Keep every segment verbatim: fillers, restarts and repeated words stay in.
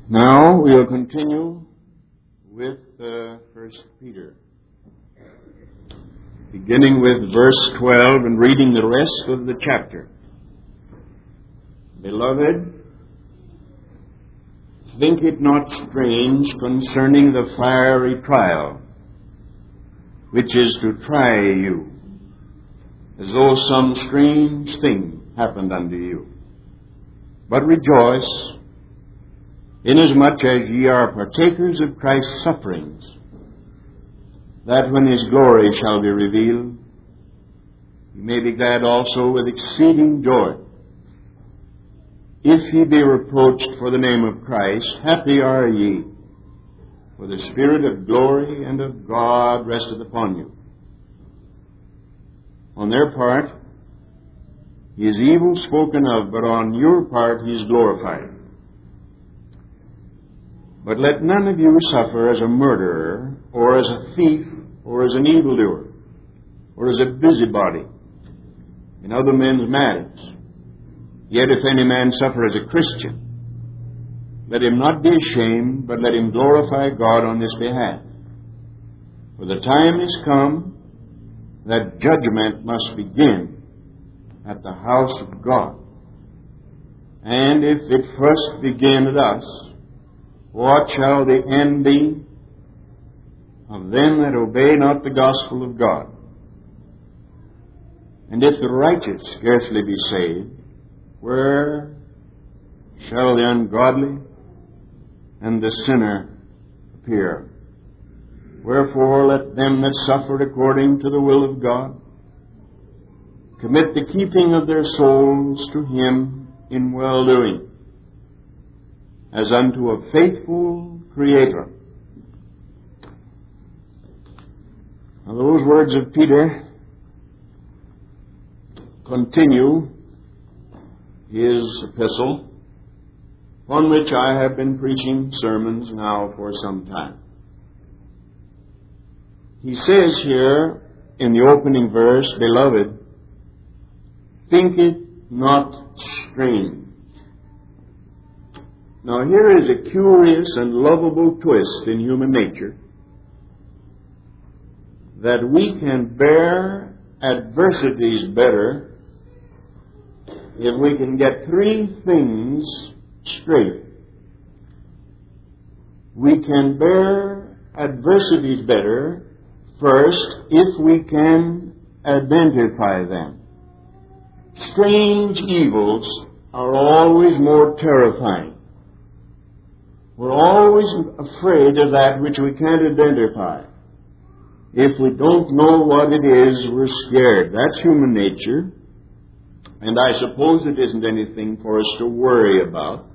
Now we'll continue with uh, First Peter, beginning with verse twelve and reading the rest of the chapter. Beloved, think it not strange concerning the fiery trial, which is to try you, as though some strange thing happened unto you. But rejoice, inasmuch as ye are partakers of Christ's sufferings, that when his glory shall be revealed, ye may be glad also with exceeding joy. If ye be reproached for the name of Christ, happy are ye, for the Spirit of glory and of God resteth upon you. On their part, he is evil spoken of, but on your part he is glorified. But let none of you suffer as a murderer, or as a thief, or as an evildoer, or as a busybody in other men's matters. Yet if any man suffer as a Christian, let him not be ashamed, but let him glorify God on his behalf. For the time is come that judgment must begin at the house of God. And if it first begin at us, what shall the end be of them that obey not the gospel of God? And if the righteous scarcely be saved, where shall the ungodly and the sinner appear? Wherefore let them that suffer according to the will of God commit the keeping of their souls to him in well-doing, as unto a faithful Creator. Now those words of Peter continue his epistle, on which I have been preaching sermons now for some time. He says here in the opening verse, Beloved, think it not strange. Now here is a curious and lovable twist in human nature, that we can bear adversities better if we can get three things straight. We can bear adversities better, first, if we can identify them. Strange evils are always more terrifying. We're always afraid of that which we can't identify. If we don't know what it is, we're scared. That's human nature. And I suppose it isn't anything for us to worry about,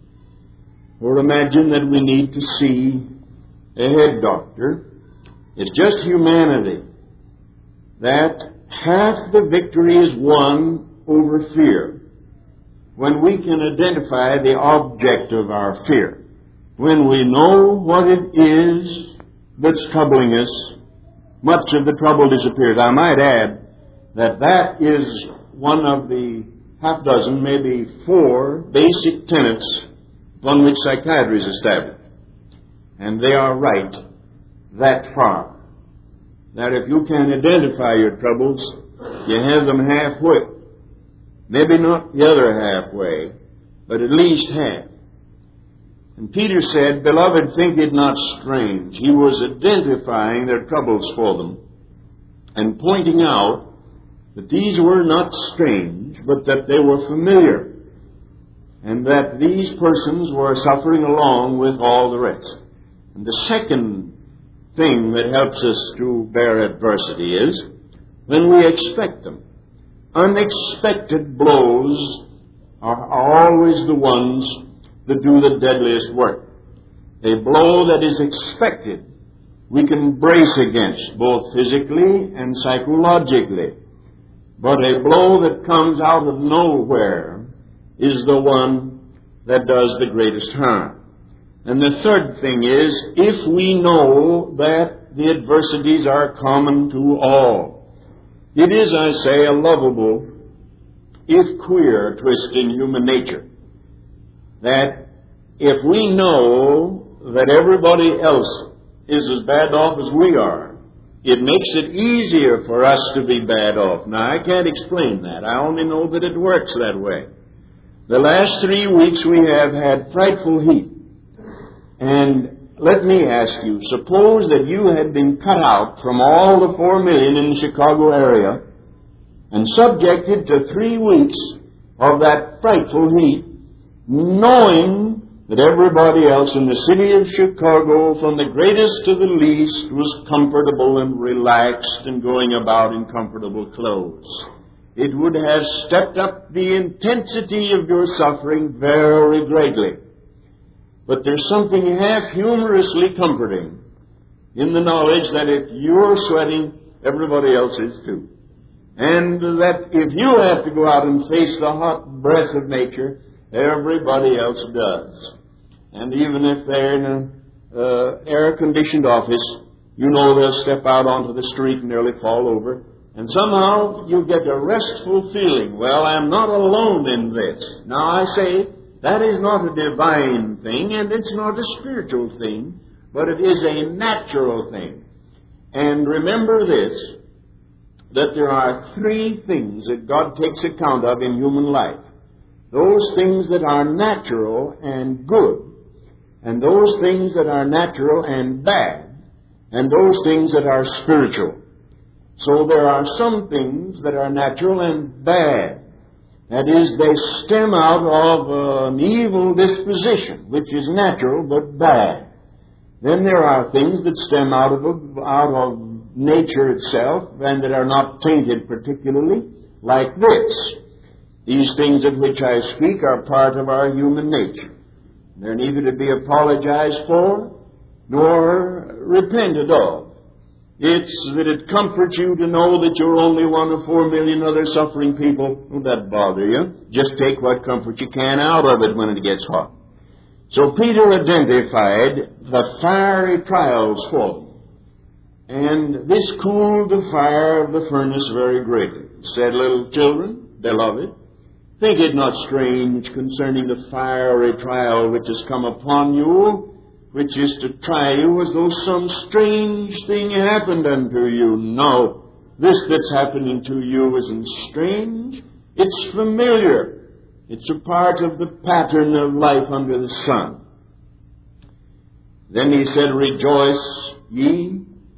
or imagine that we need to see a head doctor. It's just humanity that half the victory is won over fear when we can identify the object of our fear. When we know what it is that's troubling us, much of the trouble disappears. I might add that that is one of the half dozen, maybe four, basic tenets upon which psychiatry is established. And they are right that far. That if you can identify your troubles, you have them halfway. Maybe not the other halfway, but at least half. And Peter said, Beloved, think it not strange. He was identifying their troubles for them and pointing out that these were not strange, but that they were familiar, and that these persons were suffering along with all the rest. And the second thing that helps us to bear adversity is when we expect them. Unexpected blows are, are always the ones that do the deadliest work. A blow that is expected, we can brace against, both physically and psychologically. But a blow that comes out of nowhere is the one that does the greatest harm. And the third thing is, if we know that the adversities are common to all, it is, I say, a lovable, if queer, twist in human nature, that if we know that everybody else is as bad off as we are, it makes it easier for us to be bad off. Now, I can't explain that. I only know that it works that way. The last three weeks we have had frightful heat. And let me ask you, suppose that you had been cut out from all the four million in the Chicago area and subjected to three weeks of that frightful heat, knowing that everybody else in the city of Chicago, from the greatest to the least, was comfortable and relaxed and going about in comfortable clothes. It would have stepped up the intensity of your suffering very greatly. But there's something half humorously comforting in the knowledge that if you're sweating, everybody else is too. And that if you have to go out and face the hot breath of nature, everybody else does. And even if they're in an uh, air-conditioned office, you know they'll step out onto the street and nearly fall over. And somehow you get a restful feeling. Well, I'm not alone in this. Now I say that is not a divine thing and it's not a spiritual thing, but it is a natural thing. And remember this, that there are three things that God takes account of in human life. Those things that are natural and good, and those things that are natural and bad, and those things that are spiritual. So there are some things that are natural and bad. That is, they stem out of an evil disposition, which is natural but bad. Then there are things that stem out of, a, out of nature itself and that are not tainted particularly, like this. These things of which I speak are part of our human nature. They're neither to be apologized for nor repented of. It's that it comforts you to know that you're only one of four million other suffering people. Don't that bother you? Just take what comfort you can out of it when it gets hot. So Peter identified the fiery trials for them. And this cooled the fire of the furnace very greatly. He said, little children, beloved, think it not strange concerning the fiery trial which has come upon you, which is to try you as though some strange thing happened unto you. No, this that's happening to you isn't strange. It's familiar. It's a part of the pattern of life under the sun. Then he said, rejoice ye.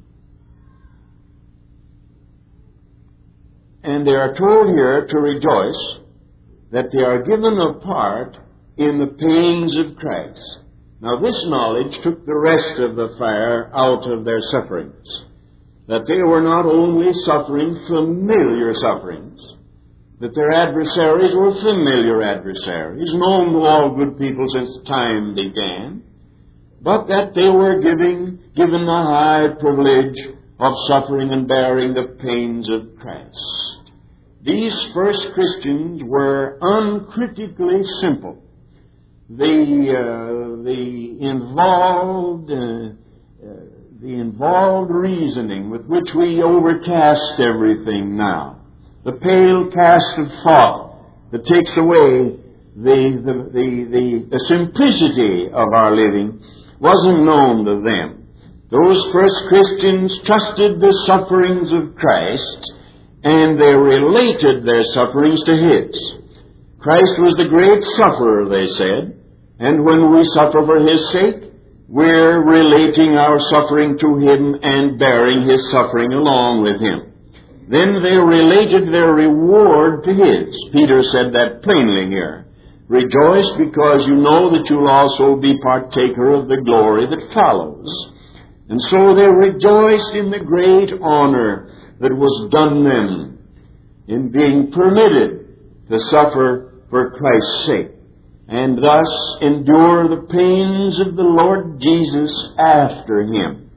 And they are told here to rejoice that they are given a part in the pains of Christ. Now this knowledge took the rest of the fire out of their sufferings. That they were not only suffering familiar sufferings, that their adversaries were familiar adversaries, known to all good people since time began, but that they were giving, given the high privilege of suffering and bearing the pains of Christ. These first Christians were uncritically simple. The, uh, the involved, uh, uh, the involved reasoning with which we overcast everything now, the pale cast of thought that takes away the, the, the, the, the simplicity of our living, wasn't known to them. Those first Christians trusted the sufferings of Christ, and they related their sufferings to His. Christ was the great sufferer, they said, and when we suffer for His sake, we're relating our suffering to Him and bearing His suffering along with Him. Then they related their reward to His. Peter said that plainly here. Rejoice because you know that you'll also be partaker of the glory that follows. And so they rejoiced in the great honor that was done them in being permitted to suffer for Christ's sake, and thus endure the pains of the Lord Jesus after Him.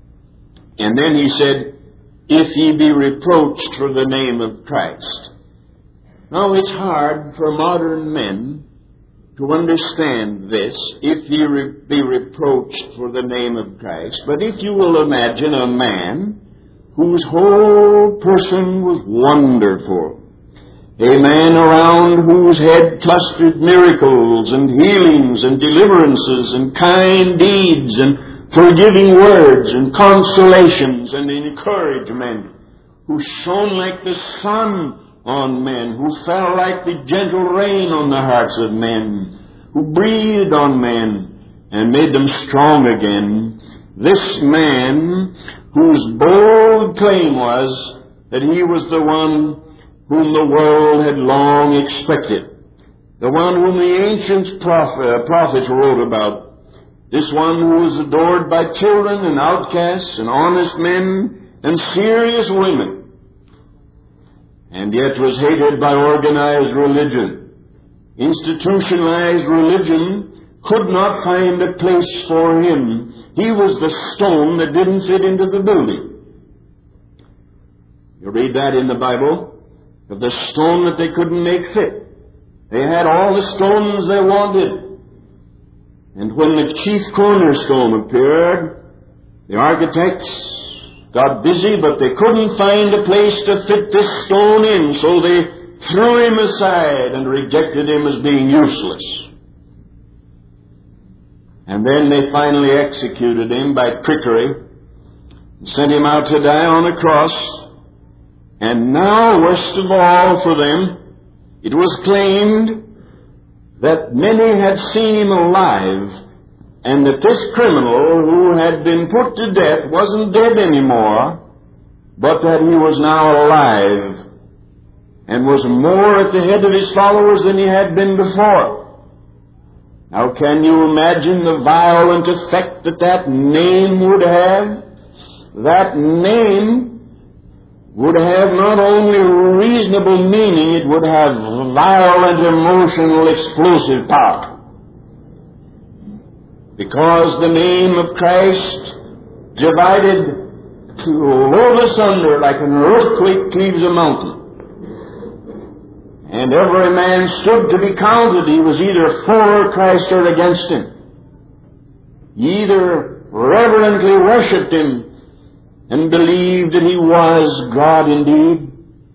And then he said, if ye be reproached for the name of Christ. Now it's hard for modern men to understand this, if ye re- be reproached for the name of Christ. But if you will imagine a man whose whole person was wonderful, A man around whose head clustered miracles and healings and deliverances and kind deeds and forgiving words and consolations and encouragement, who shone like the sun on men, who fell like the gentle rain on the hearts of men, who breathed on men and made them strong again. This man, whose bold claim was that he was the one whom the world had long expected, the one whom the ancient prophet, prophets wrote about, this one who was adored by children and outcasts and honest men and serious women, and yet was hated by organized religion. Institutionalized religion could not find a place for him. He was the stone that didn't fit into the building. You read that in the Bible, of the stone that they couldn't make fit. They had all the stones they wanted. And when the chief cornerstone appeared, the architects got busy, but they couldn't find a place to fit this stone in, so they threw him aside and rejected him as being useless. And then they finally executed him by trickery and sent him out to die on a cross. And now, worst of all for them, it was claimed that many had seen him alive, and that this criminal who had been put to death wasn't dead anymore, but that he was now alive and was more at the head of his followers than he had been before. Now, can you imagine the violent effect that that name would have? That name would have not only reasonable meaning, it would have violent, emotional, explosive power. Because the name of Christ divided to roll asunder like an earthquake cleaves a mountain. And every man stood to be counted. He was either for Christ or against him. He either reverently worshipped him and believed that he was God indeed,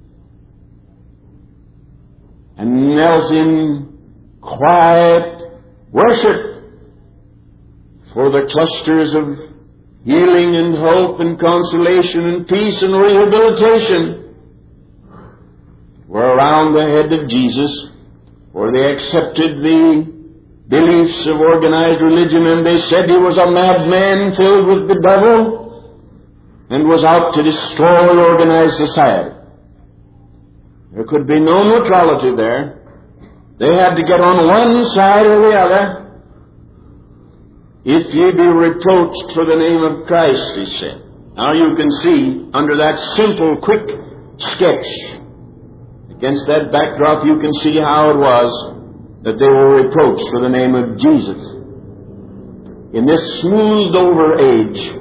and knelt in quiet worship for the clusters of healing and hope and consolation and peace and rehabilitation were around the head of Jesus, for they accepted the beliefs of organized religion, and they said he was a madman filled with the devil and was out to destroy organized society. There could be no neutrality there. They had to get on one side or the other. If ye be reproached for the name of Christ, he said. Now you can see, under that simple, quick sketch, against that backdrop, you can see how it was that they were reproached for the name of Jesus. In this smoothed over age,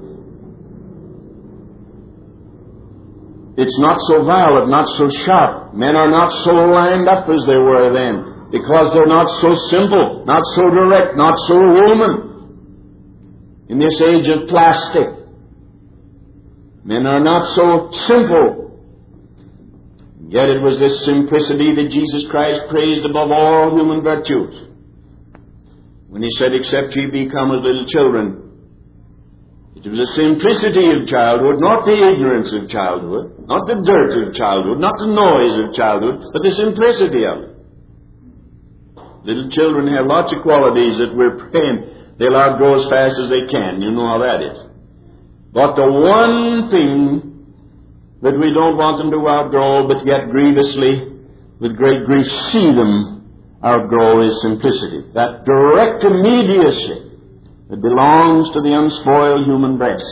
it's not so violent, not so sharp. Men are not so lined up as they were then, because they're not so simple, not so direct, not so human. In this age of plastic, men are not so simple. Yet it was this simplicity that Jesus Christ praised above all human virtues, when he said, "Except ye become as little children." It was the simplicity of childhood, not the ignorance of childhood, not the dirt of childhood, not the noise of childhood, but the simplicity of it. Little children have lots of qualities that we're praying they'll outgrow as fast as they can. You know how that is. But the one thing that we don't want them to outgrow, but yet grievously, with great grief, see them outgrow, is simplicity. That direct immediacy that belongs to the unspoiled human breast.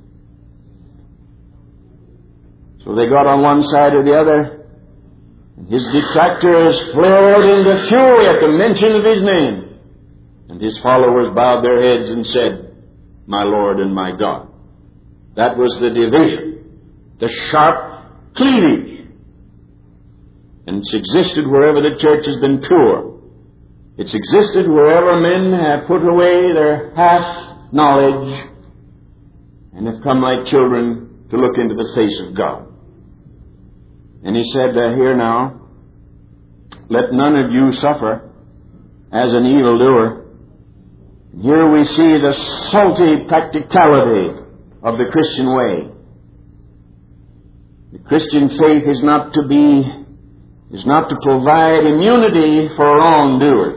So they got on one side or the other, and his detractors flared into fury at the mention of his name, and his followers bowed their heads and said, "My Lord and my God." That was the division, the sharp cleavage. And it's existed wherever the church has been pure. It's existed wherever men have put away their half-knowledge and have come like children to look into the face of God. And he said, uh, here now, let none of you suffer as an evildoer. Here we see the salty practicality of the Christian way. The Christian faith is not to be, is not to provide immunity for wrongdoers.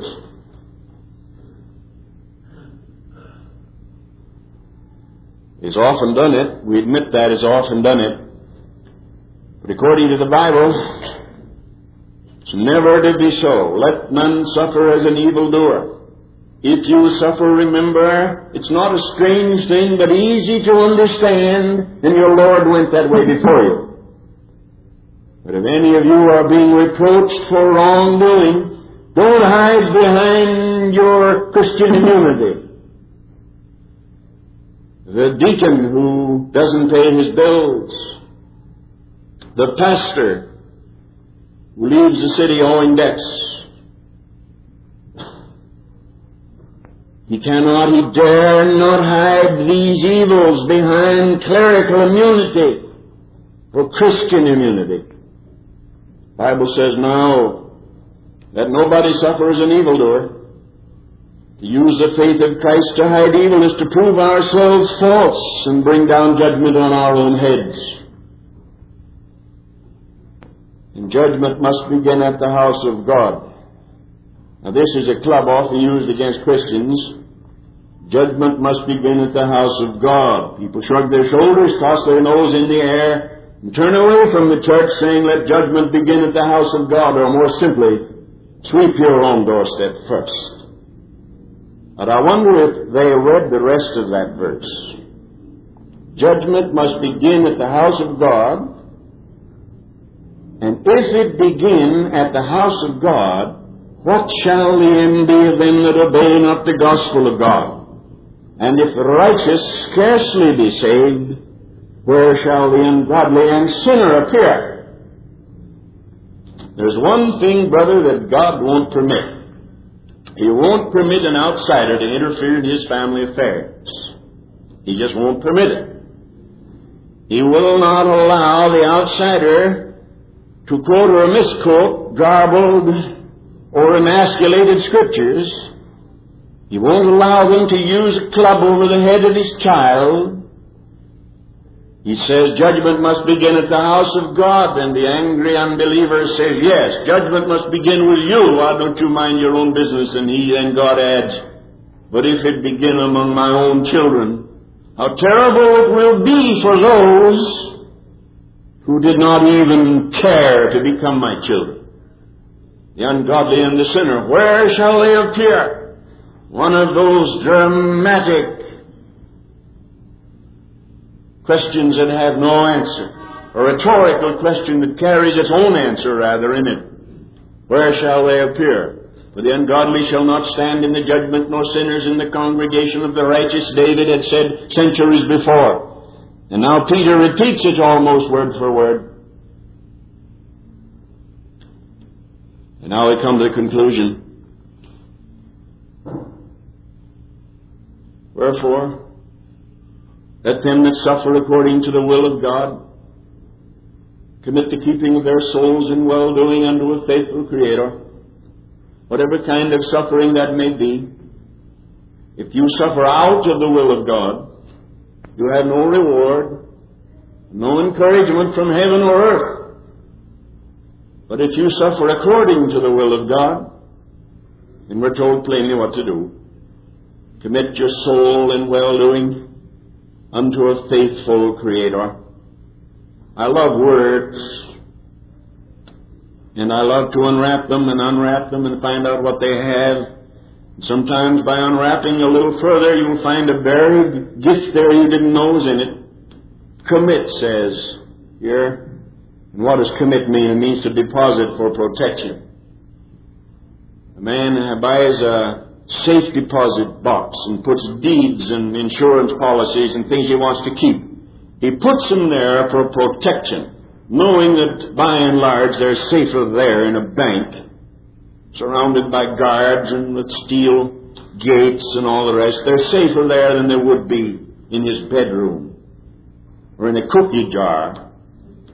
He's often done it. We admit that he's often done it. But according to the Bible, it's never to be so. Let none suffer as an evildoer. If you suffer, remember, it's not a strange thing, but easy to understand, and your Lord went that way before you. But if any of you are being reproached for wrongdoing, don't hide behind your Christian immunity. The deacon who doesn't pay his bills, the pastor who leaves the city owing debts, he cannot, he dare not hide these evils behind clerical immunity or Christian immunity. The Bible says now that nobody suffers an evildoer. To use the faith of Christ to hide evil is to prove ourselves false and bring down judgment on our own heads. And judgment must begin at the house of God. Now this is a club often used against Christians. Judgment must begin at the house of God. People shrug their shoulders, toss their nose in the air, and turn away from the church saying, let judgment begin at the house of God, or more simply, sweep your own doorstep first. But I wonder if they read the rest of that verse. Judgment must begin at the house of God, and if it begin at the house of God, what shall the end be of them that obey not the gospel of God? And if the righteous scarcely be saved, where shall the ungodly and sinner appear? There's one thing, brother, that God won't permit. He won't permit an outsider to interfere in his family affairs. He just won't permit it. He will not allow the outsider to quote or misquote garbled or emasculated scriptures. He won't allow them to use a club over the head of his child. He says judgment must begin at the house of God, and the angry unbeliever says, yes, judgment must begin with you. Why don't you mind your own business? And he and God adds, but if it begin among my own children, how terrible it will be for those who did not even care to become my children. The ungodly and the sinner, where shall they appear? One of those dramatic questions that have no answer, a rhetorical question that carries its own answer rather in it. Where shall they appear? For the ungodly shall not stand in the judgment, nor sinners in the congregation of the righteous, David had said centuries before. And now Peter repeats it almost word for word. And now we come to the conclusion. Wherefore, let them that suffer according to the will of God commit the keeping of their souls in well-doing unto a faithful Creator, whatever kind of suffering that may be. If you suffer out of the will of God, you have no reward, no encouragement from heaven or earth. But if you suffer according to the will of God, then we're told plainly what to do. Commit your soul in well-doing unto a faithful Creator. I love words, and I love to unwrap them and unwrap them and find out what they have. Sometimes by unwrapping a little further, you'll find a buried gift there you didn't know was in it. Commit says here. And what does commit mean? It means to deposit for protection. A man buys a safe deposit box and puts deeds and insurance policies and things he wants to keep. He puts them there for protection, knowing that by and large they're safer there in a bank, surrounded by guards and with steel gates and all the rest. They're safer there than they would be in his bedroom or in a cookie jar.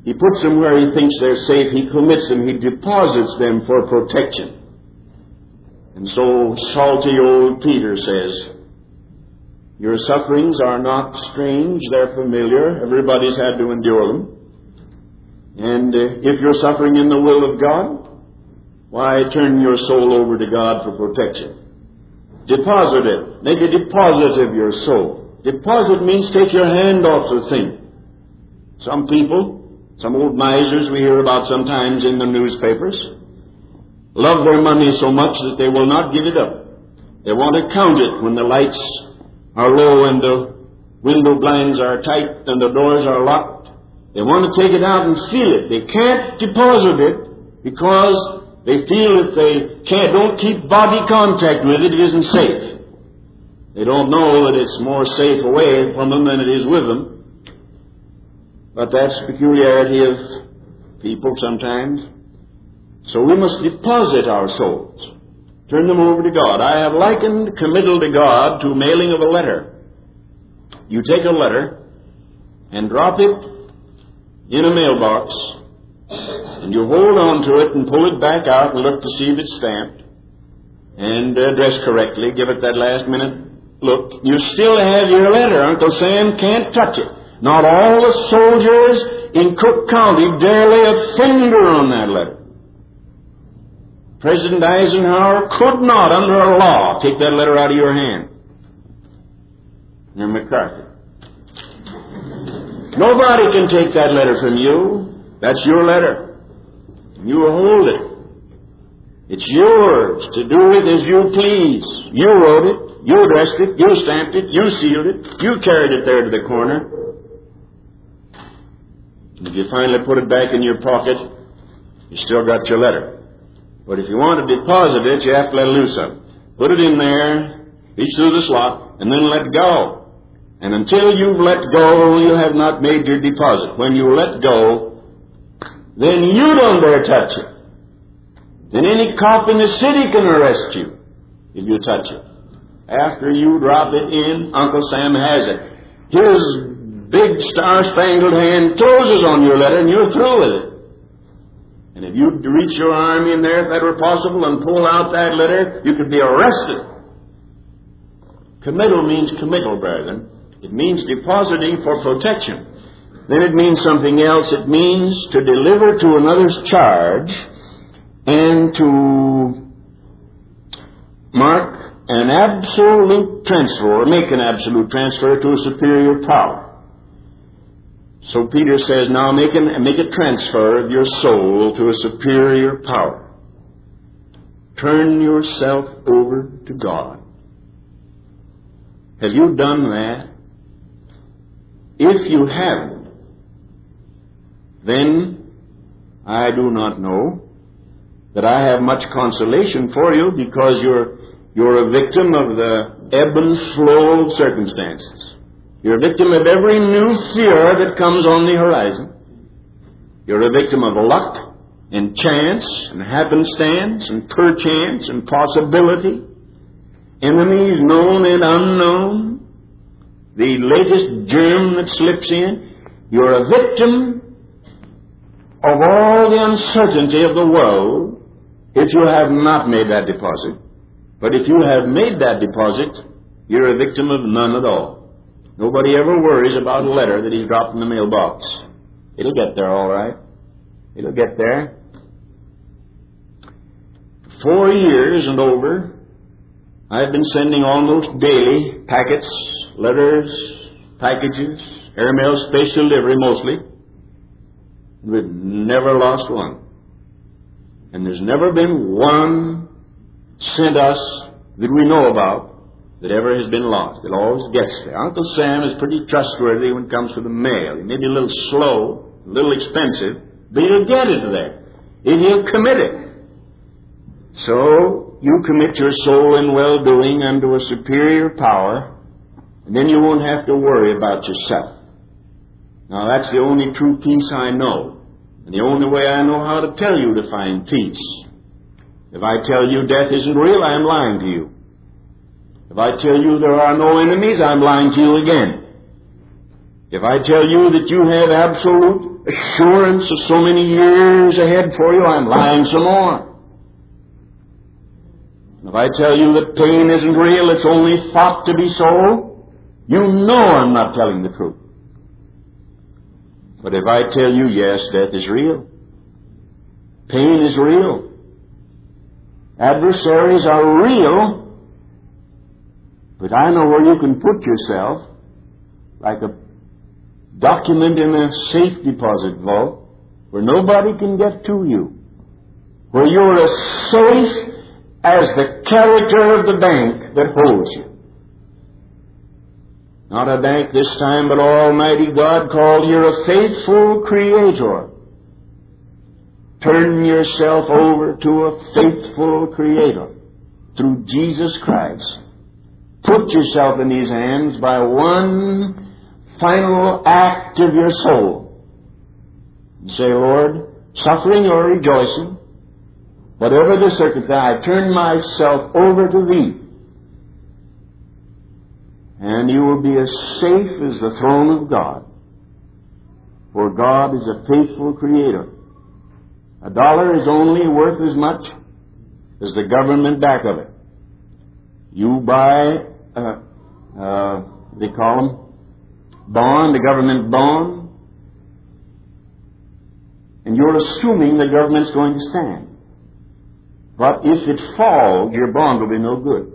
He puts them where he thinks they're safe. He commits them. He deposits them for protection. And so salty old Peter says, your sufferings are not strange. They're familiar. Everybody's had to endure them. And uh, if you're suffering in the will of God, why turn your soul over to God for protection? Deposit it. Make a deposit of your soul. Deposit means take your hand off the thing. Some people, some old misers we hear about sometimes in the newspapers, love their money so much that they will not give it up. They want to count it when the lights are low and the window blinds are tight and the doors are locked. They want to take it out and feel it. They can't deposit it because they feel if they can't, don't keep body contact with it, it isn't safe. They don't know that it's more safe away from them than it is with them. But that's the peculiarity of people sometimes. So we must deposit our souls. Turn them over to God. I have likened committal to God to mailing of a letter. You take a letter and drop it in a mailbox, and you hold on to it and pull it back out and look to see if it's stamped and addressed correctly. Give it that last minute look. You still have your letter. Uncle Sam can't touch it. Not all the soldiers in Cook County dare lay a finger on that letter. President Eisenhower could not, under a law, take that letter out of your hand. You're McCarthy. Nobody can take that letter from you. That's your letter. You hold it. It's yours to do with as you please. You wrote it. You addressed it. You stamped it. You sealed it. You carried it there to the corner. If you finally put it back in your pocket, you still got your letter. But if you want to deposit it, you have to let loose of it. Put it in there, reach through the slot, and then let go. And until you've let go, you have not made your deposit. When you let go, then you don't dare touch it. Then any cop in the city can arrest you if you touch it. After you drop it in, Uncle Sam has it. His big star-spangled hand closes on your letter, and you're through with it. And if you'd reach your arm in there, if that were possible, and pull out that letter, you could be arrested. Committal means committal, brethren. It means depositing for protection. Then it means something else. It means to deliver to another's charge and to mark an absolute transfer, or make an absolute transfer to a superior power. So Peter says, now make, an, make a transfer of your soul to a superior power. Turn yourself over to God. Have you done that? If you haven't, then I do not know that I have much consolation for you, because you're, you're a victim of the ebb and flow of circumstances. You're a victim of every new fear that comes on the horizon. You're a victim of luck and chance and happenstance and perchance and possibility. Enemies known and unknown. The latest germ that slips in. You're a victim of all the uncertainty of the world if you have not made that deposit. But if you have made that deposit, you're a victim of none at all. Nobody ever worries about a letter that he's dropped in the mailbox. It'll get there all right. It'll get there. For four years and over, I've been sending almost daily packets, letters, packages, airmail, space delivery mostly. We've never lost one. And there's never been one sent us that we know about that ever has been lost. It always gets there. Uncle Sam is pretty trustworthy when it comes to the mail. He may be a little slow, a little expensive, but he'll get it there. And he'll commit it. So you commit your soul in well-doing unto a superior power, and then you won't have to worry about yourself. Now that's the only true peace I know, and the only way I know how to tell you to find peace. If I tell you death isn't real, I am lying to you. If I tell you there are no enemies, I'm lying to you again. If I tell you that you have absolute assurance of so many years ahead for you, I'm lying some more. If I tell you that pain isn't real, it's only thought to be so, you know I'm not telling the truth. But if I tell you, yes, death is real, pain is real, adversaries are real, but I know where you can put yourself, like a document in a safe deposit vault, where nobody can get to you, where you're as safe as the character of the bank that holds you. Not a bank this time, but Almighty God called here a faithful Creator. Turn yourself over to a faithful Creator through Jesus Christ. Put yourself in His hands by one final act of your soul. And say, Lord, suffering or rejoicing, whatever the circumstance, I turn myself over to Thee. And you will be as safe as the throne of God. For God is a faithful Creator. A dollar is only worth as much as the government back of it. You buy, uh, uh, they call them, bond, a government bond, and you're assuming the government's going to stand. But if it falls, your bond will be no good.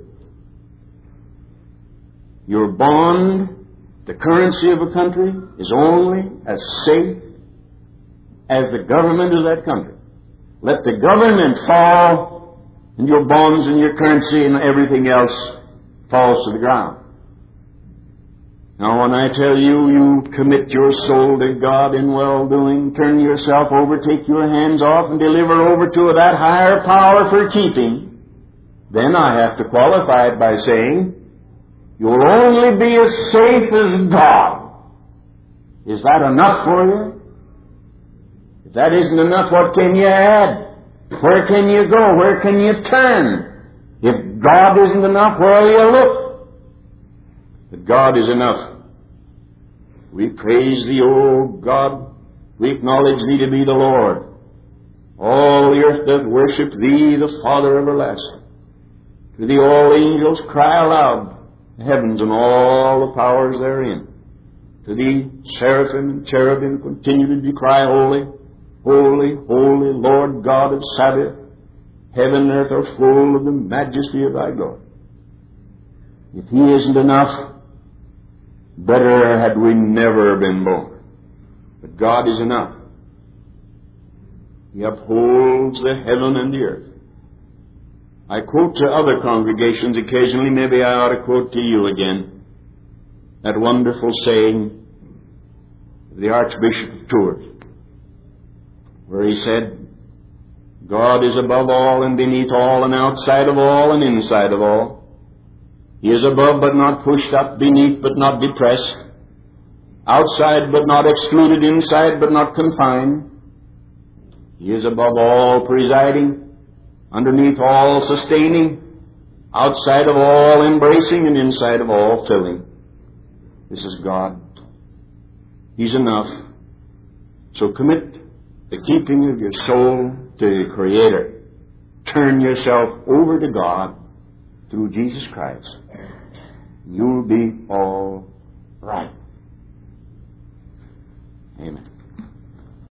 Your bond, the currency of a country, is only as safe as the government of that country. Let the government fall, and your bonds and your currency and everything else falls to the ground. Now, when I tell you, you commit your soul to God in well-doing, turn yourself over, take your hands off, and deliver over to that higher power for keeping, then I have to qualify it by saying, you'll only be as safe as God. Is that enough for you? If that isn't enough, what can you add? Where can you go? Where can you turn? If God isn't enough, where will you look? But God is enough. We praise Thee, O God. We acknowledge Thee to be the Lord. All the earth doth worship Thee, the Father everlasting. To Thee all angels cry aloud, the heavens and all the powers therein. To Thee seraphim and cherubim continue to cry, Holy, holy, holy, Lord God of Sabaoth. Heaven and earth are full of the majesty of Thy glory. If He isn't enough, better had we never been born. But God is enough. He upholds the heaven and the earth. I quote to other congregations occasionally, maybe I ought to quote to you again, that wonderful saying of the Archbishop of Tours, where he said, God is above all and beneath all and outside of all and inside of all. He is above but not pushed up, beneath but not depressed, outside but not excluded, inside but not confined. He is above all presiding, underneath all sustaining, outside of all embracing, and inside of all filling. This is God. He's enough. So commit the keeping of your soul to the Creator. Turn yourself over to God through Jesus Christ. You'll be all right. Amen.